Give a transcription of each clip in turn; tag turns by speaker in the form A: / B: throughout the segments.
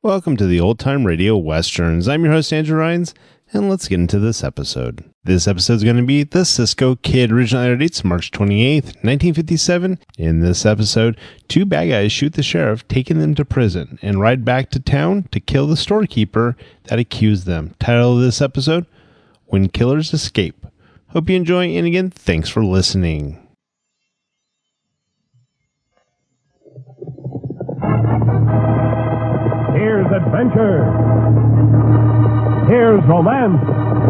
A: Welcome to the Old Time Radio Westerns. I'm your host, Andrew Rhynes, and let's get into this episode. This episode is going to be The Cisco Kid. Original air dates March 28th, 1957. In this episode, two bad guys shoot the sheriff, taking them to prison, and ride back to town to kill the storekeeper that accused them. Title of this episode, When Killers Escape. Hope you enjoy, and again, thanks for listening.
B: Here's adventure. Here's romance.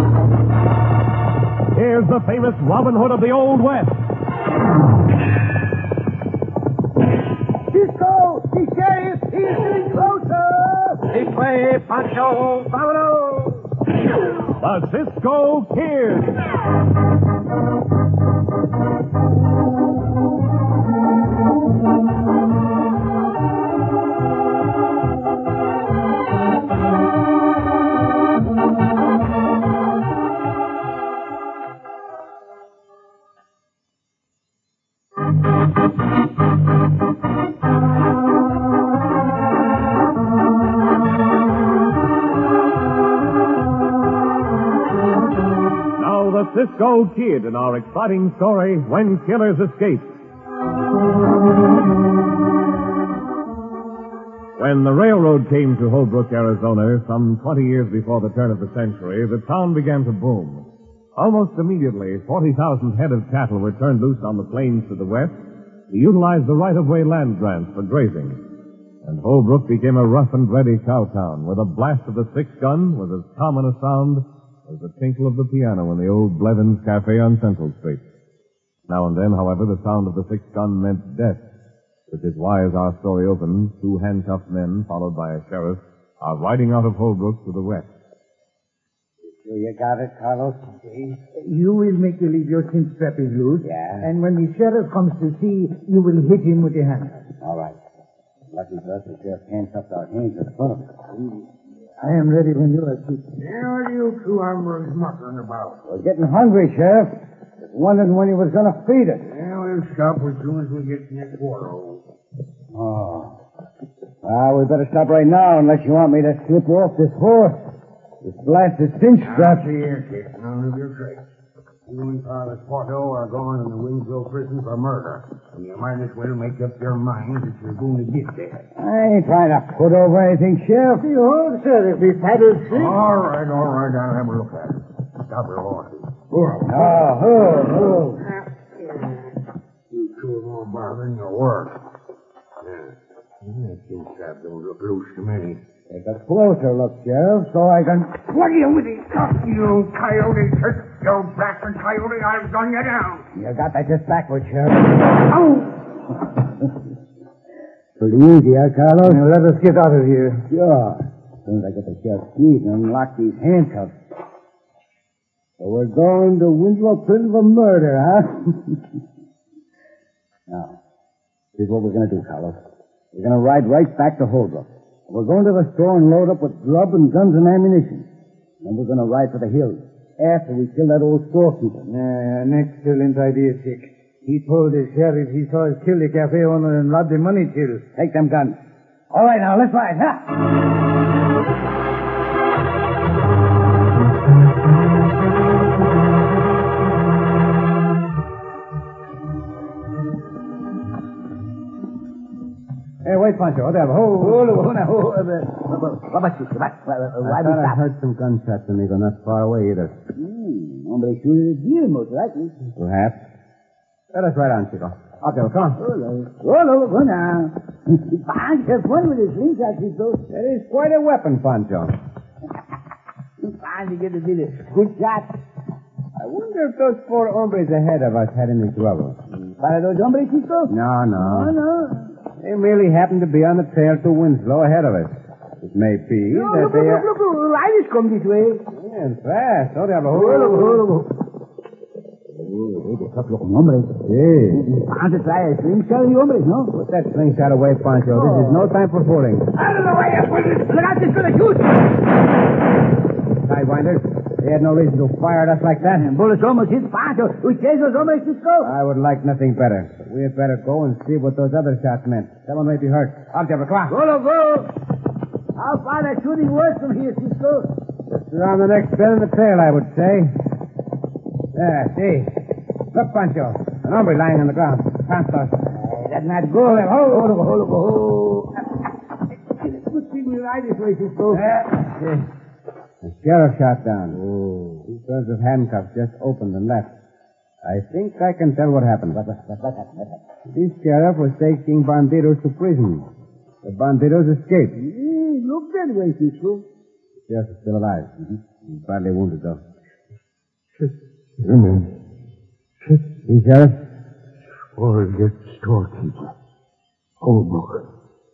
B: Here's the famous Robin Hood of the Old West.
C: Cisco! The sheriff! He's getting closer! This way, Pancho! Vámonos!
B: The Cisco Kid. The Cisco Kid in our exciting story, When Killers Escape. When the railroad came to Holbrook, Arizona, some 20 years before the turn of the century, the town began to boom. Almost immediately, 40,000 head of cattle were turned loose on the plains to the west to utilize the right-of-way land grants for grazing. And Holbrook became a rough and ready cow town, where the blast of the six-gun was as common a sound as the tinkle of the piano in the old Blevins Cafe on Central Street. Now and then, however, the sound of the six-gun meant death, which is why, as our story opens, two handcuffed men, followed by a sheriff, are riding out of Holbrook to the west.
D: So you got it, Carlos?
E: You will make you leave your cinch strappers loose.
D: Yeah.
E: And when the sheriff comes to see, you will hit him with your handcuffs.
D: All right. Lucky for us, the sheriff handcuffed our hands in front of us.
E: I am ready when you are, Chief.
C: What are you two hombres muttering about?
D: We're getting hungry, Sheriff. Just wondering when he was going to feed us.
C: Yeah, we'll stop as soon as we get near Quarto.
D: Oh. Well, we better stop right now unless you want me to slip you off this horse. This blasted cinch strap.
C: See here, kid. None of your tricks. You and Carlos Porto are going in the Winslow prison for murder. And you might as well make up your mind that you're going to get there.
D: I ain't trying to put over anything, Sheriff.
E: Oh, Sheriff, he paddles free.
C: All right. I'll have a look at it. Stop your horses. You two are more bothering your work. That cinch strap don't look loose to me.
D: Take a closer look, Sheriff, so I can...
C: What are you with it? You coyote, you blasted coyote, I've gun you down.
D: You got that just backwards, Sheriff.
C: Oh!
D: Pretty easy, huh, Carlos?
E: Now, let us get out of here.
D: Sure. As soon as I get the sheriff's keys and unlock these handcuffs. So we're going to Winslow prison for murder, huh? Now, here's what we're going to do, Carlos. We're going to ride right back to Holbrook. We're going to the store and load up with grub and guns and ammunition. Then we're going to ride for the hills after we kill that old storekeeper.
E: An excellent idea, Chick. He told the sheriff he saw us kill the cafe owner and rob the money till.
D: Take them guns. All right, now, let's ride, huh?
E: Hey, wait, Pancho. I thought
D: I heard some gunshots, amigo, not far away either. Hombre shooting a deer, most likely. Perhaps. Let us ride on, Chico. Okay, well, come on.
E: Go now. Pancho, fun with his slingshot, Chico.
D: That is quite a weapon, Pancho.
E: Pancho get a bit of good shot.
D: I wonder if those four hombres ahead of us had any trouble.
E: Para those hombres, Chico?
D: No.
E: No.
D: They merely happened to be on the trail to Winslow ahead of us. It may be that they are...
E: Look. Irish come this way.
D: Yeah, fast. Don't have a
E: Look. Hey, the tough looking hombres.
D: Yeah.
E: Pancho trae a slingshot y hombres, no?
D: Put that slingshot away, Pancho. This is no time for fooling.
E: Out of the way, look out, this gonna shoot.
D: Sidewinders. They had no reason to fire at us like that.
E: Bullets almost hit Pancho. We chase those hombres, Cisco.
D: I would like nothing better. But we had better go and see what those other shots meant. Someone may be hurt. Up, Deborah, come on.
E: Go.
D: How far they're shooting worse from here, Cisco?
E: Just around the next bend in the trail, I would say. There, see. Look, Pancho. An hombre lying on the ground. Santos.
D: That's not good.
E: Hold on. Good thing we ride this way, Cisco. The sheriff shot down. Oh. 2 pairs of handcuffs just opened and left. I think I can tell what happened. What happened? This sheriff was taking bandidos to prison. The bandidos escaped.
D: Look that way, Cisco.
E: The sheriff is still alive. He's badly wounded, though. See, Sheriff?
C: Forget storekeeper. Holbrook.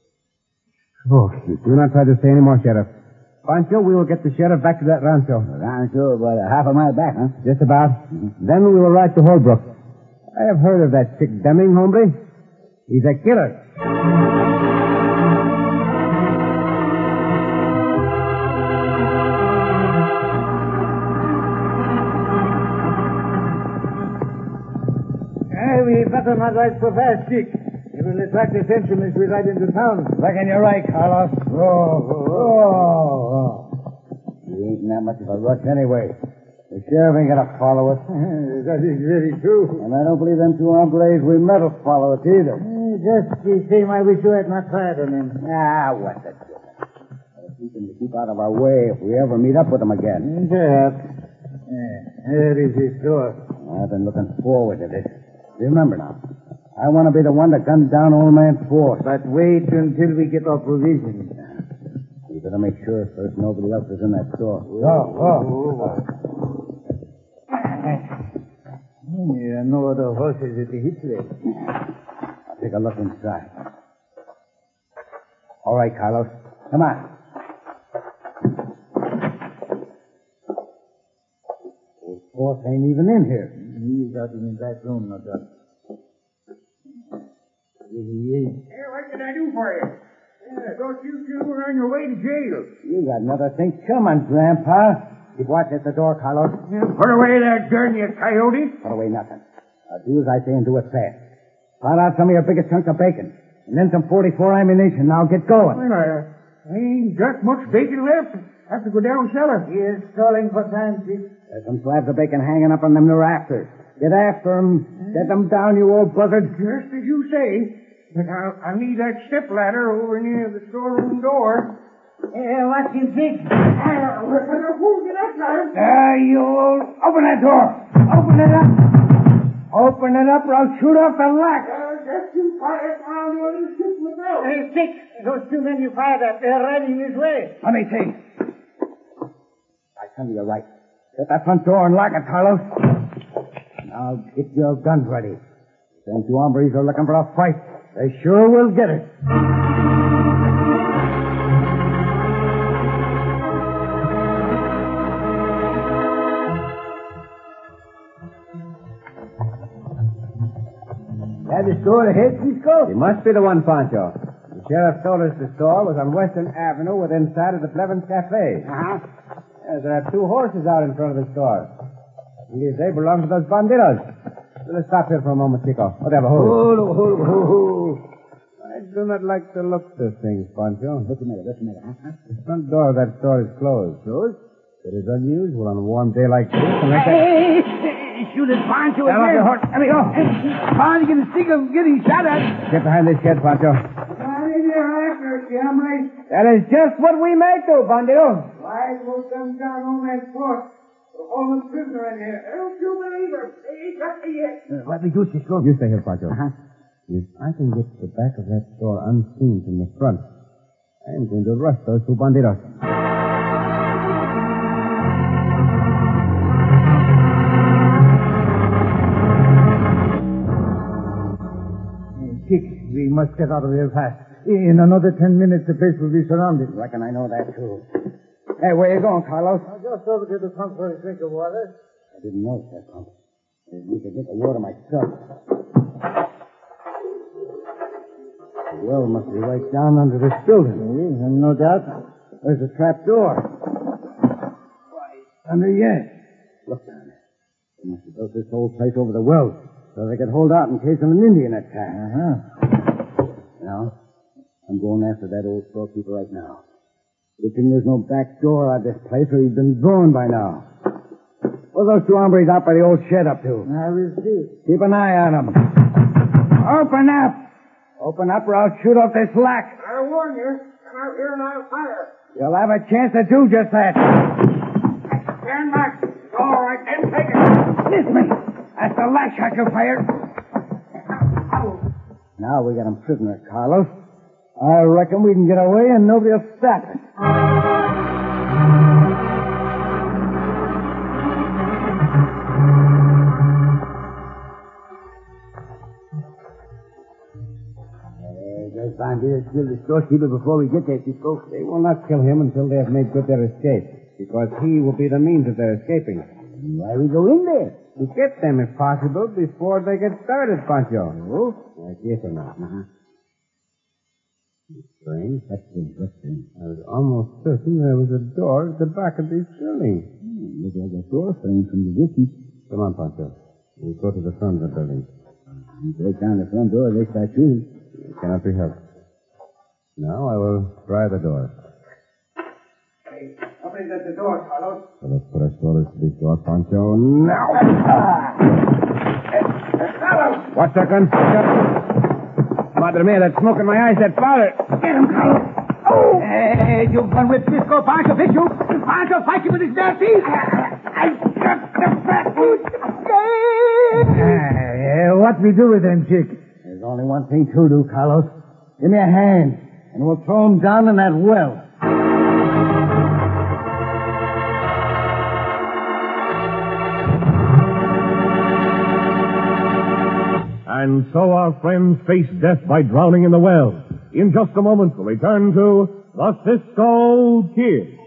E: Do not try to say any more, Sheriff. Pancho, we will get the sheriff back to that rancho.
D: Rancho, about half a mile back, huh?
E: Just about. Then we will ride to Holbrook. I have heard of that Chick Deming, hombre. He's a killer. We better not ride so fast, Chick. It will attract attention as we ride into town. Reckon you're right, Carlos.
D: We ain't in that much of a rush anyway. The sheriff ain't gonna follow us.
E: That is very true.
D: And I don't believe them 2 hombres we met will follow us either.
E: Just the same, I wish you had not fired on him.
D: What's the difference? We can keep out of our way if we ever meet up with them again.
E: Perhaps. There is his door.
D: I've been looking forward to this. Remember now, I want to be the one to gun down old man Ford.
E: But wait until we get our provisions.
D: We better make sure first nobody else is in that store.
E: There are no other horses at the hit place.
D: I'll take a look inside. All right, Carlos. Come on. Old Ford ain't even in here.
E: He's out in the back room, no doubt. Here he is.
C: Hey, what can I do for you? Don't you two are on your way to jail.
D: You got another thing coming, Grandpa. Keep watch at the door, Carlos.
C: Put away that gun, you coyote.
D: Put away nothing. Now do as I say and do it fast. Find out some of your biggest chunk of bacon. And then some 44 ammunition. Now get going.
C: Well, I ain't got much bacon left. Have to go down cellar.
E: He is stalling for time, Chick.
D: There's some slabs of bacon hanging up on them rafters. Get after them. Get them down, you old buzzard.
C: Just as you say. But I'll need that step ladder over near the storeroom door.
E: Watch him, Chick.
C: Who's get up now?
E: You old... Open that door. Open it up. Open it up or I'll shoot off the lock.
C: Just you quiet around the other ship myself.
E: Hey, Chick. Those 2 men you fired at, they're riding this way.
D: Let me see. I tell you, you're right. Get that front door and lock it, Carlos. Now get your guns ready. Them 2 hombres are looking for a fight. They sure will get it.
E: That the store ahead, Cisco?
B: It must be the one, Pancho. The sheriff told us the store was on Western Avenue within sight of the Blevins Cafe.
D: Uh-huh.
B: There are 2 horses out in front of the store. I believe they belong to those bandidos. Let's stop here for a moment, Chico. Whatever, hold. I do not like the looks of things, Pancho.
D: What's the matter?
B: The front door of that store is closed. Closed? It is unusual on a warm day like this. And like that...
E: Hey! Shoot at Pancho
B: Down off your horse. Let me go.
E: Pancho can think of getting shot at.
B: Get behind this shed, Pancho.
E: That is just what we may do, Bandito.
C: Why will come down on that fort? We're holding a prisoner in here. Don't you believe her? They ain't got me yet.
E: What we do, Cisco?
B: You stay here, Pancho.
D: Uh-huh.
B: If I can get to the back of that door unseen from the front, I am going to rush those 2 bandidos.
E: Chick, we must get out of here fast. In another 10 minutes, the place will be surrounded.
D: Reckon I know that, too. Hey, where you going, Carlos?
E: Just over to the pump for a drink of water.
D: I didn't notice that pump. I need to get the water myself. The well must be right down under this building.
E: No doubt.
D: There's a trap door.
E: Under yes.
D: Look down there. They must have built this whole place over the well so they could hold out in case of an Indian attack.
E: Uh-huh.
D: Now, I'm going after that old storekeeper right now. Good thing there's no back door at this place or he'd been gone by now. What are those two hombres out by the old shed up to?
E: I will see.
D: Keep an eye on them. Open up! Open up or I'll shoot off this lack.
C: I warn you. Come out here and I'll fire.
D: You'll have a chance to do just that.
C: Stand back. All right, then take it.
D: Miss me. That's the last shot you fired. Now we got him prisoner, Carlos. I reckon we can get away and nobody'll stop us.
E: Just find it. Kill the storekeeper before we get there, Cisco.
F: They will not kill him until they have made good their escape, because he will be the means of their escaping.
E: Why we go in there?
F: To get them, if possible, before they get started, Pancho. Oh? Yes or no? Strange.
E: That's interesting.
F: I was almost certain there was a door at the back of this building.
E: Look like a door frame from the distance.
F: Come on, Pancho. We'll go to the front of the building.
E: You break down the front door, they start shooting.
F: It cannot be helped. Now I will try the door.
C: Hey, somebody's at the door, Carlos.
F: So let's put our shoulders to this door, Pancho. Now! What's that gun? Madre mia, that smoke in my eyes, that father.
E: Get him, Carlos. Oh! Hey, you gun with Cisco. Pancho, hit you. Pancho, fight you with his bare teeth. I got the fat boot.
D: What we do with them, Chick? There's only one thing to do, Carlos. Give me a hand, and we'll throw him down in that well.
B: And so our friends face death by drowning in the well. In just a moment, we'll return to the Cisco Kid.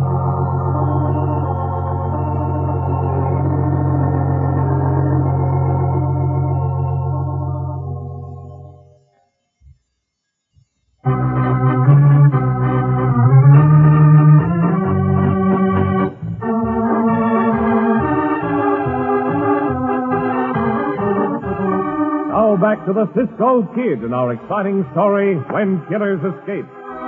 B: Now back to the Cisco Kid in our exciting story, When Killers Escape.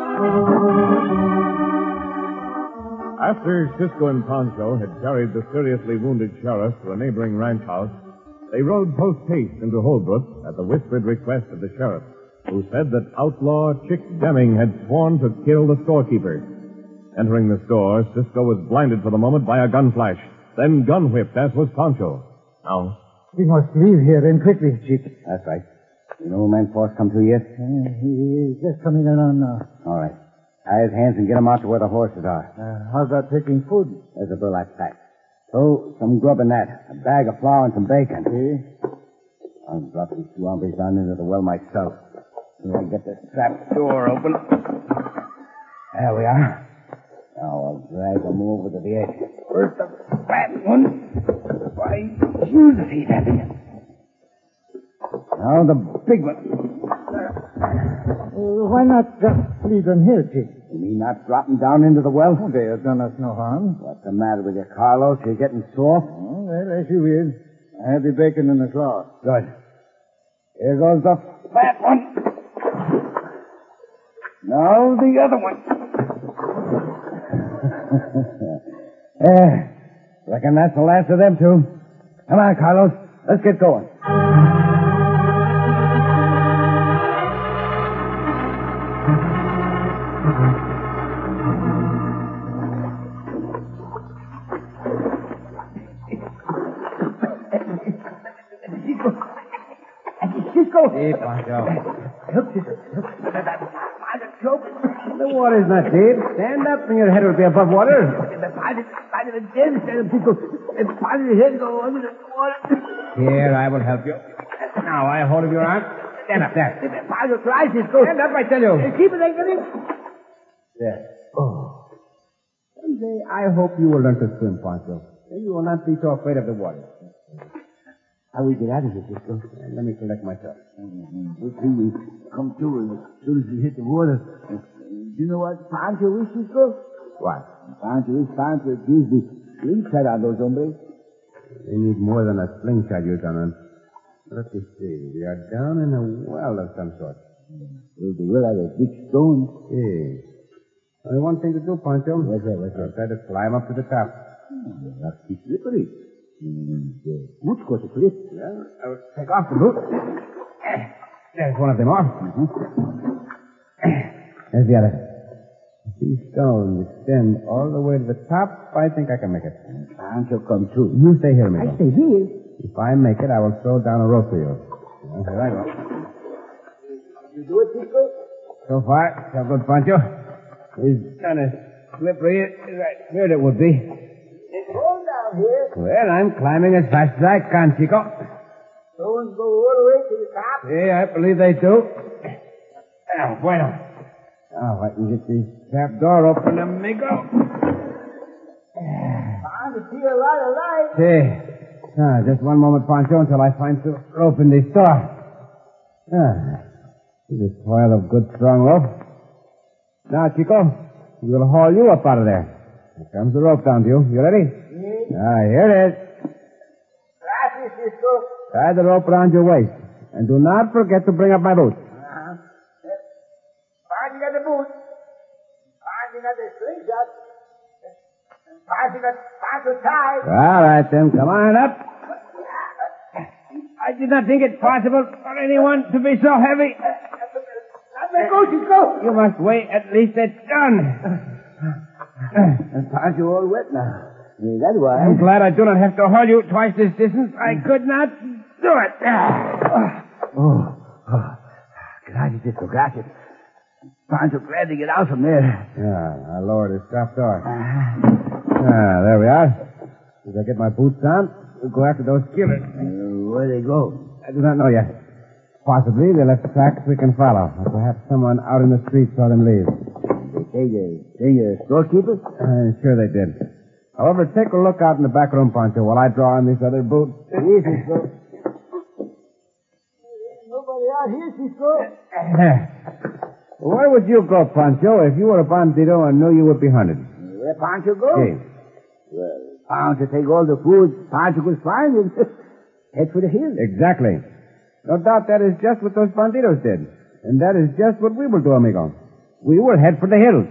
B: After Cisco and Pancho had carried the seriously wounded sheriff to a neighboring ranch house, they rode post-haste into Holbrook at the whispered request of the sheriff, who said that outlaw Chick Deming had sworn to kill the storekeeper. Entering the store, Cisco was blinded for the moment by a gun flash, then gun-whipped, as was Pancho. Now,
D: We must leave here then quickly, Chick.
E: That's right. You know man Force come to yet?
D: He's just coming around now.
E: All right. Tie his hands and get him out to where the horses are.
D: How about taking food?
E: There's a burlap sack. So, some grub in that. A bag of flour and some bacon.
D: See?
E: I'll drop these two hombres down into the well myself. Till I get this trap door open. There we are. Now I'll drag them over to the edge. First the fat one. Why, Jesus, he's happy. Now the big one.
D: Why not just leave them here, Chick?
E: You mean not drop them down into the well?
D: Oh, they have done us no harm.
E: What's the matter with you, Carlos? You're getting soft?
D: Oh, well, as you will. I have the bacon in the cloth.
E: Good. Here goes the fat one. Now the other one. Reckon that's the last of them two. Come on, Carlos. Let's get going. Cisco.
F: Hey, Pancho.
E: Help, Cisco.
F: The water's not deep. Stand up and your head will be above water. Here, I will help you. Now, I hold of your arm. Stand up there. Stand up, I tell you. There. Oh. Someday, I hope you will learn to swim, Pancho. Then you will not be so afraid of the water.
E: How we get out of here, Cisco?
F: Let me collect myself.
E: We'll see we come to as soon as we hit the water. Do you know what Pancho is, Cisco?
F: What?
E: Pancho is Pancho gives the slingshot on those hombres.
F: They need more than a slingshot, you gentlemen. Let me see. We are down in a well of some sort.
E: Well, the well out of big stones.
F: Hey.
E: Only one thing to do, Pancho.
D: What's that?
E: I'll try to climb up to the top.
D: That's too slippery. Boots got to slip.
E: Well, I'll take off the boot. There's one of them off. There's the other. These stones extend all the way to the top. I think I can make it.
D: Pancho come too.
E: You stay here, amigo.
D: I stay here.
E: If I make it, I will throw down a rope for you. Well, here I go.
D: You do it, Chico?
E: So far, so good, Pancho. It's not as slippery as I feared it would be.
D: It's cold down here.
E: Well, I'm climbing as fast as I can, Chico.
D: Stones go all the way to the top.
E: Yeah, I believe they do. Now, bueno. Now, if I can get this trap door open, amigo.
D: I can see a lot of light.
E: See. Just one moment, Pancho, until I find some rope in this door. Here's a coil of good, strong rope. Now, Chico, we'll haul you up out of there. Here comes the rope down to you. You ready?
D: Yes.
E: Here it is.
D: Gracias, Cisco.
E: Tie the rope around your waist. And do not forget to bring up my boots.
D: Pancho got the boot. Pancho got the slingshot. Pancho got Pancho tied.
E: All right, then. Come on up. I did not think it possible for anyone to be so heavy.
D: Let go, Cisco.
E: You must wait at least a ton.
D: And Pancho all wet now. Yeah, that's why.
E: I'm glad I do not have to haul you twice this distance. I could not do it.
D: Gracias, Cisco, gracias. Pancho glad to get out from there.
E: Yeah, I lowered his trap door. There we are. As I get my boots on, we'll go after those killers.
D: Where they go?
E: I do not know yet. Possibly they left tracks we can follow. Or perhaps someone out in the street saw them leave.
D: They say storekeeper?
E: Sure they did. However, take a look out in the back room, Pancho, while I draw on this other boot.
D: Yes, Cisco. Nobody out here, Cisco.
E: Where would you go, Pancho, if you were a bandito and knew you would be hunted?
D: Where Pancho go?
E: Yes.
D: Well, Pancho take all the food Pancho could find and head for the hills.
E: Exactly. No doubt that is just what those banditos did. And that is just what we will do, amigo. We will head for the hills.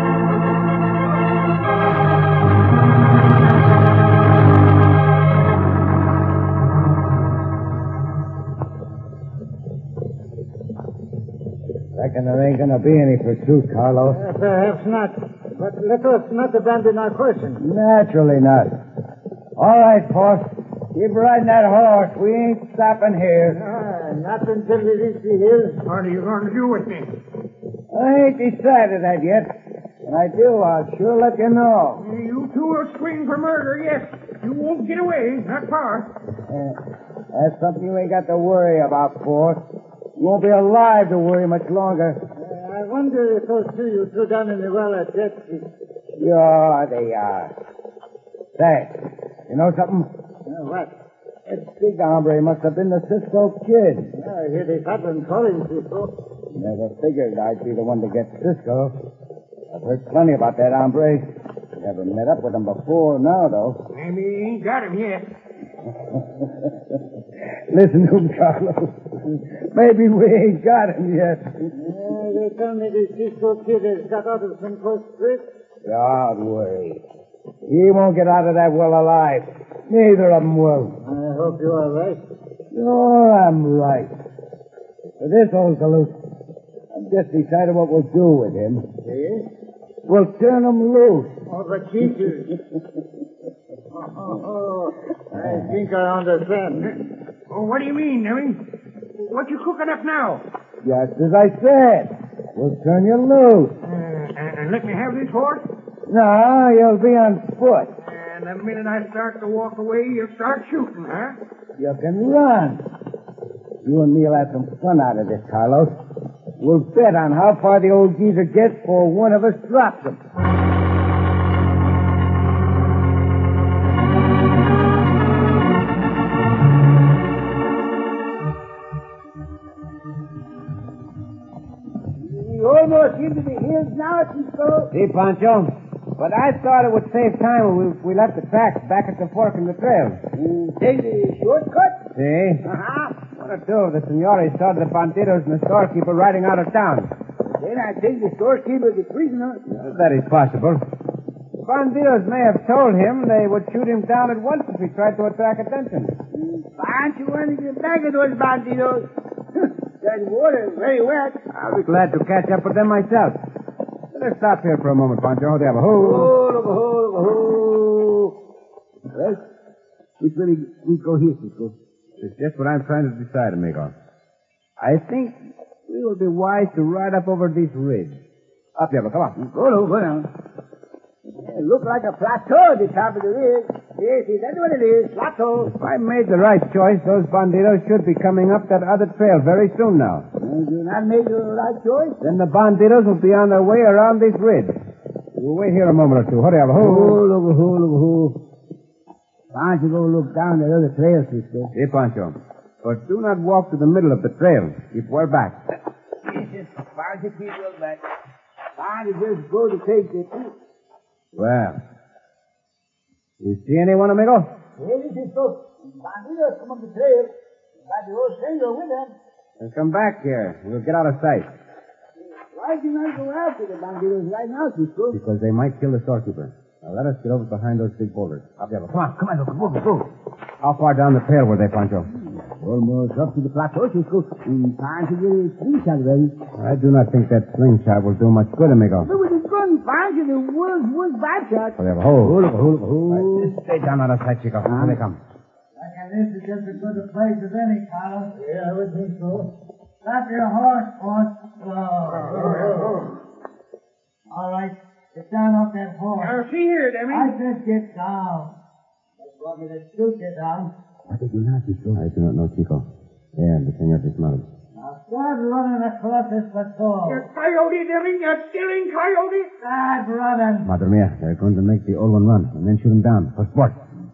F: Reckon there ain't gonna be any pursuit, Carlos.
G: Perhaps not. But let us not abandon our question.
F: Naturally not. All right, boss. Keep riding that horse. We ain't stopping here.
G: Not until we reach the hills.
C: What are you going to do with me?
F: I ain't decided that yet. When I do, I'll sure let you know.
C: You two will swing for murder, yes. You won't get away, not far.
F: That's something you ain't got to worry about, boss. You won't be alive to worry much longer.
G: I wonder if those two you threw down in the well are dead.
F: Yeah, they are. Say, you know something?
G: What?
F: That big hombre must have been the Cisco Kid.
G: I hear they got them calling Cisco.
F: Never figured I'd be the one to get Cisco. I've heard plenty about that hombre. Never met up with him before now, though.
C: Maybe he ain't got him yet.
F: Listen to him, Carlos. Maybe we ain't got him yet.
G: They tell me the Cisco Kid has got out of some close trip.
F: Don't worry. He won't get out of that well alive. Neither of them will.
G: I hope you are right.
F: Sure, I'm right. For this old galoot, I've just decided what we'll do with him.
G: Yes?
F: We'll turn him loose.
G: Oh, but Jesus. I think I understand.
C: Oh, what do you mean, Nellie? What you cooking up now?
F: Just as I said. We'll turn you loose.
C: And let me have this horse?
F: No, you'll be on foot.
C: And the minute I start to walk away, you'll start shooting, huh?
F: You can run. You and me will have some fun out of this, Carlos. We'll bet on how far the old geezer gets before one of us drops him.
D: You're almost into the hills now, Cisco.
E: See, Pancho? But I thought it would save time if we left the tracks back at the fork in the trail.
D: Take the shortcut?
E: See?
D: Uh-huh.
E: One or two of the senores saw the banditos and the storekeeper riding out of town.
F: Then I take the storekeeper to prisoner.
E: That is possible. The bandidos may have told him they would shoot him down at once if he tried to attract attention.
F: Pancho wanted to get back at those bandidos. That water is very wet.
E: I'll be glad to catch up with them myself. Let us stop here for a moment, Pancho. They have a hole.
F: Oh, look, Well, which way we go here, Cisco?
E: It's just what I'm trying to decide, amigo. I think we will be wise to ride up over this ridge. Up, Diablo, come on.
F: Go down. It looks like a plateau at the top of the ridge. Yes, that's what it is. Plateau.
E: If I made the right choice, those bandidos should be coming up that other trail very soon now.
F: You not made the right choice?
E: Then the bandidos will be on their way around this ridge. We'll wait here a moment or two. Hurry up.
F: Look. Pancho, go look down that other trail, Cisco.
E: Hey, Pancho. But do not walk to the middle of the trail. Keep well back.
F: Yes, Pancho, keep well back. Pancho just go to take the two.
E: Well, you see anyone, amigo?
F: Hey, Cisco. Bandidos come up the trail. Got the old stranger with them.
E: Then come back here. We'll get out of sight.
F: Why do you not go after the bandidos right now, Cisco?
E: Because they might kill the storekeeper. Now let us get over behind those big boulders. Up, Diablo. Come on, go. How far down the trail were they, Pancho?
F: Almost up to the plateau, Cisco. Time to get a slingshot ready.
E: I do not think that slingshot will do much good, amigo.
F: But with the gun, Pancho, the worst bad shot.
E: Oh, they have a hole. Right, stay down out of sight, Chico. Here they come.
G: Reckon this is just as good a place as any, Carlos. Yeah, I would think so. Stop your horse, boss. All right. Get down off that horse.
F: See here, Demi.
G: I said get down. That's what me to shoot you down.
F: What did you not, Cisco?
E: I do not know, Chico. Yeah, the senor dismounted.
G: Now start running across this plateau.
F: You coyote, Demi. You stealing coyote.
G: Start running.
E: Madre mia, they're going to make the old one run and then shoot him down for sport.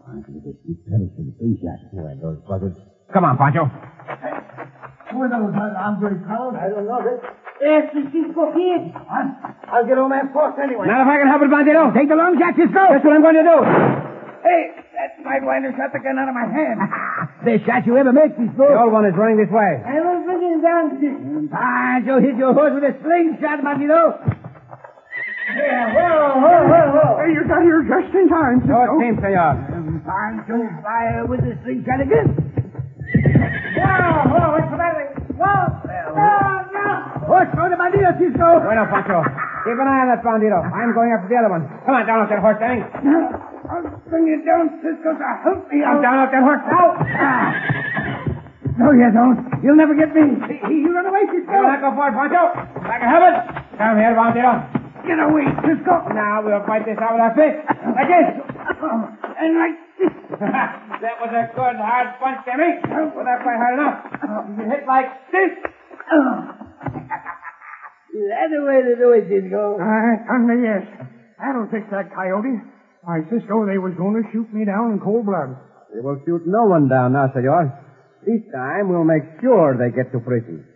E: Well, those buzzards. Come on, Pancho.
G: Who are those hungry fellows?
F: I don't know this. Yes, the Cisco kid. I'll get on that horse anyway.
E: Not if I can help it, Bandito.
F: Take the long shot, Cisco.
E: That's what I'm going to do.
F: Hey, that sidewinder shot the gun out of my hand. Best shot you ever made, Cisco.
E: The old one is running this way.
G: I was looking down, Cisco.
F: Pancho hit your horse with a slingshot, Bandito.
G: Yeah, whoa.
F: Hey, you got here just in time,
E: No, it seems, senor.
F: Pancho fire with the slingshot again.
G: Whoa, what's the matter? Whoa. No.
F: Horse throw the Bandito, Cisco.
E: Bueno, Pancho. Keep an eye on that Bandito. I'm going after the other one. Come on, down off that horse, Danny.
F: I'll bring you down, Cisco, to help me
E: I'm
F: out.
E: down off that horse now.
F: No, you don't. You'll never get me. You run away, Cisco.
E: You not go for it, Pancho. I can have it. Come here, Bandito.
F: Get away, Cisco.
E: Now we'll fight this out with our fists. Like this.
F: And like this.
E: That was a good hard punch, Danny. Well, that's quite hard enough. You can hit like this.
F: That's the way to do it, Cisco.
C: Yes. That'll fix that coyote. Why, Cisco, they was going to shoot me down in cold blood.
E: They will shoot no one down now, senor. This time we'll make sure they get to prison.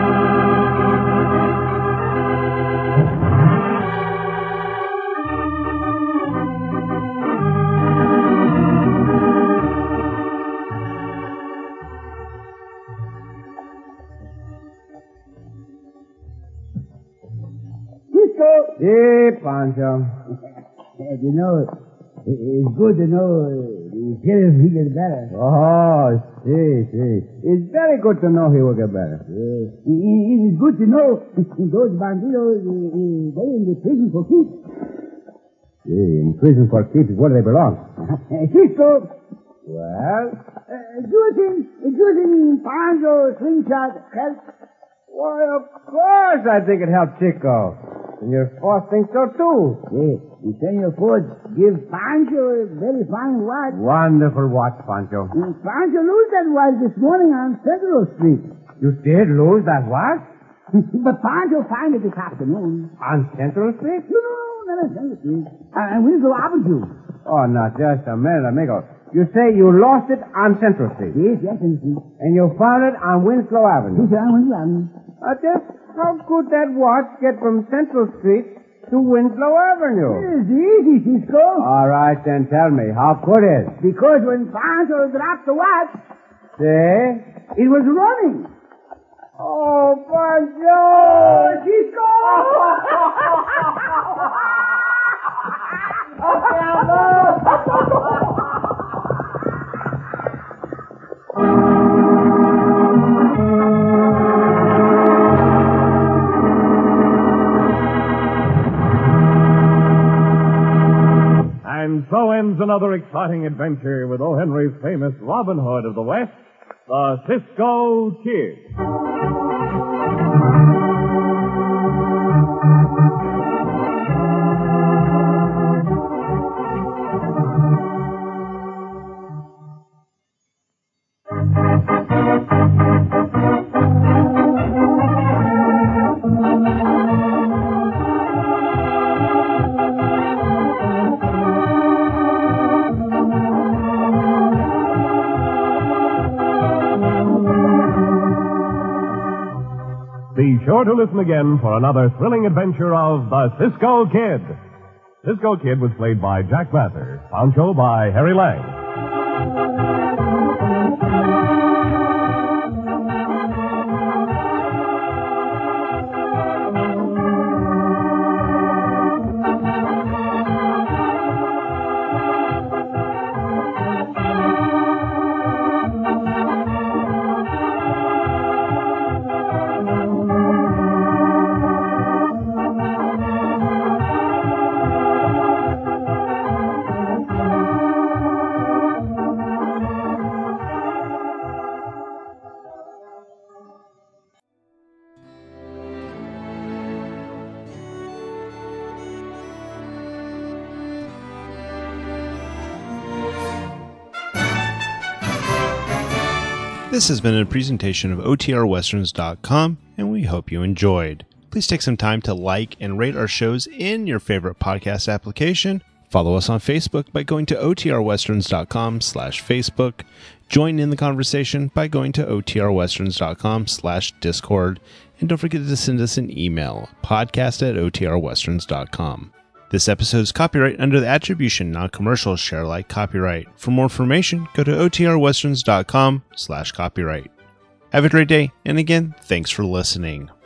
E: Hey, Pancho.
F: You know, it's good to know the sheriff, he gets better.
E: Oh, see. It's very good to know he will get better.
F: It is good to know those bandidos, they in the prison for keeps.
E: In prison for keeps is where they belong.
F: Cisco,
E: Well?
F: using Pancho slingshot help.
E: Why, of course I think it helped Chico. And your boss thinks so, too.
F: Yes, the Senor Ford give Pancho a very fine watch.
E: Wonderful watch, Pancho.
F: Pancho lose that watch this morning on Central Street.
E: You did lose that watch?
F: But Pancho find it this afternoon.
E: On Central Street?
F: No, not on Central Street. And Winslow Avenue.
E: Oh, now, just a minute, amigo. You say you lost it on Central Street.
F: Yes, Central Street.
E: And you found it on Winslow Avenue.
F: Yes, on Winslow Avenue.
E: Just how could that watch get from Central Street to Winslow Avenue?
F: It's easy, Cisco.
E: All right, then tell me, how could it?
F: Because when Pancho dropped the watch,
E: See?
F: it was running. Oh, Pancho! Cisco!
B: And so ends another exciting adventure with O. Henry's famous Robin Hood of the West, the Cisco Kid. Be sure to listen again for another thrilling adventure of the Cisco Kid. Cisco Kid was played by Jack Mather, Pancho by Harry Lang.
A: This has been a presentation of OTRWesterns.com, and we hope you enjoyed. Please take some time to like and rate our shows in your favorite podcast application. Follow us on Facebook by going to OTRWesterns.com/Facebook. Join in the conversation by going to OTRWesterns.com/Discord. And don't forget to send us an email, podcast@OTRWesterns.com. This episode is copyright under the Attribution Non-Commercial Share Alike copyright. For more information, go to OTRWesterns.com/copyright. Have a great day, and again, thanks for listening.